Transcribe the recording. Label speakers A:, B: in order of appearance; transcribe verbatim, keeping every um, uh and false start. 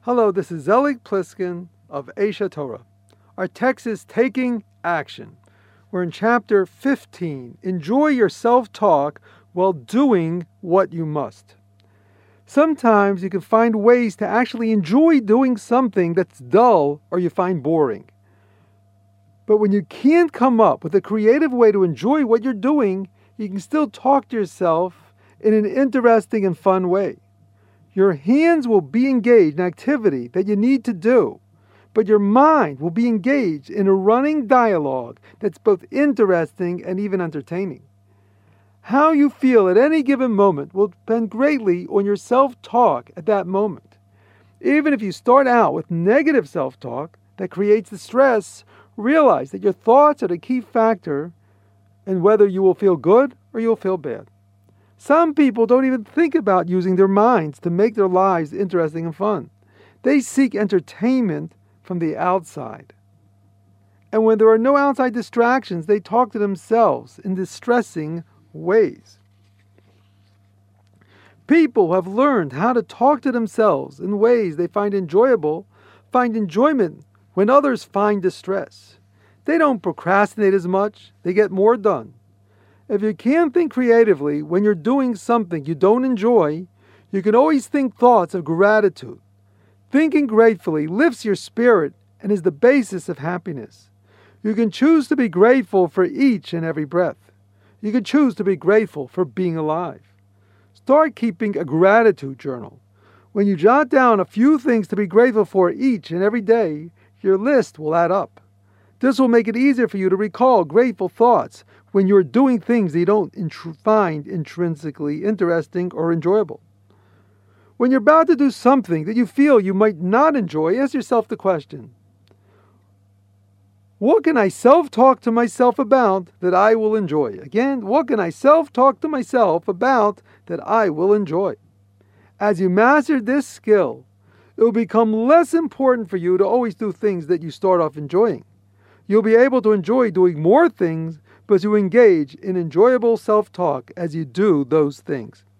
A: Hello, this is Zelig Pliskin of Aisha Torah. Our text is Taking Action. We're in chapter fifteen. Enjoy your self-talk while doing what you must. Sometimes you can find ways to actually enjoy doing something that's dull or you find boring. But when you can't come up with a creative way to enjoy what you're doing, you can still talk to yourself in an interesting and fun way. Your hands will be engaged in activity that you need to do, but your mind will be engaged in a running dialogue that's both interesting and even entertaining. How you feel at any given moment will depend greatly on your self-talk at that moment. Even if you start out with negative self-talk that creates the stress, realize that your thoughts are the key factor in whether you will feel good or you'll feel bad. Some people don't even think about using their minds to make their lives interesting and fun. They seek entertainment from the outside. And when there are no outside distractions, they talk to themselves in distressing ways. People who have learned how to talk to themselves in ways they find enjoyable find enjoyment when others find distress. They don't procrastinate as much, they get more done. If you can't think creatively when you're doing something you don't enjoy, you can always think thoughts of gratitude. Thinking gratefully lifts your spirit and is the basis of happiness. You can choose to be grateful for each and every breath. You can choose to be grateful for being alive. Start keeping a gratitude journal. When you jot down a few things to be grateful for each and every day, your list will add up. This will make it easier for you to recall grateful thoughts when you're doing things that you don't int- find intrinsically interesting or enjoyable. When you're about to do something that you feel you might not enjoy, ask yourself the question, what can I self-talk to myself about that I will enjoy? Again, what can I self-talk to myself about that I will enjoy? As you master this skill, it will become less important for you to always do things that you start off enjoying. You'll be able to enjoy doing more things because you engage in enjoyable self-talk as you do those things.